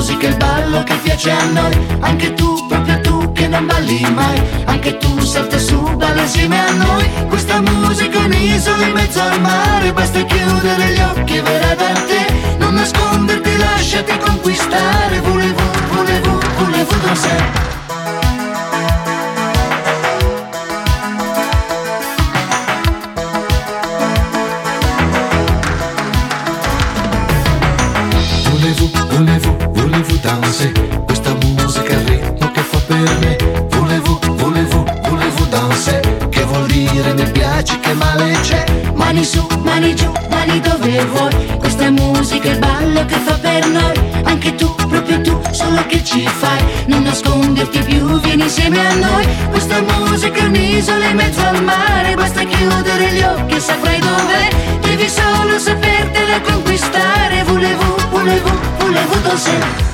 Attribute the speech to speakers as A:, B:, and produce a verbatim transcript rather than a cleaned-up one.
A: musica, il ballo che piace a noi. Anche tu, proprio tu che non balli mai, anche tu salta su, balla insieme a noi. Questa musica è un'isola in mezzo al mare, basta chiudere gli occhi e verrà da te. Non nasconderti, lasciati conquistare. Voulez-vous, voulez-vous, voulez-vous danser? Voulez-vous, voulez-vous danser? Questa musica è il ritmo che fa per me. Voulez-vous, voulez-vous, voulez-vous danser? Che vuol dire mi piaci, che male c'è? Mani su, mani giù, mani dove vuoi. Questa musica è il ballo che fa per noi. Anche tu, proprio tu, solo che ci fai? Non nasconderti più, vieni insieme a noi. Questa musica è un'isola in mezzo al mare, basta chiudere gli occhi e saprai dov'è. Devi solo sapertela conquistare. Voulez-vous, voulez-vous, voulez-vous danser?